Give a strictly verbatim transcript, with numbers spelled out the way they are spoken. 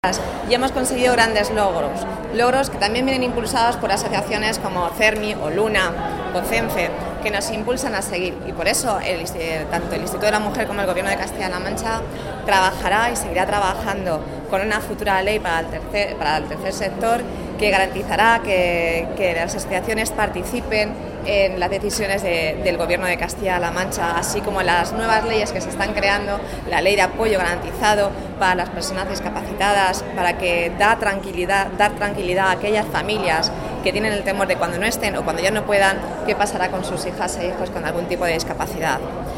y hemos conseguido grandes logros, logros que también vienen impulsados por asociaciones como CERMI o LUNA o CENFE, que nos impulsan a seguir, y por eso el, tanto el Instituto de la Mujer como el Gobierno de Castilla-La Mancha trabajará y seguirá trabajando con una futura ley para el tercer, para el tercer sector que garantizará que, que las asociaciones participen en las decisiones de, del Gobierno de Castilla-La Mancha, así como las nuevas leyes que se están creando, la ley de apoyo garantizado para las personas discapacitadas, para que da tranquilidad, dar tranquilidad a aquellas familias que tienen el temor de cuando no estén o cuando ya no puedan, qué pasará con sus hijas e hijos con algún tipo de discapacidad.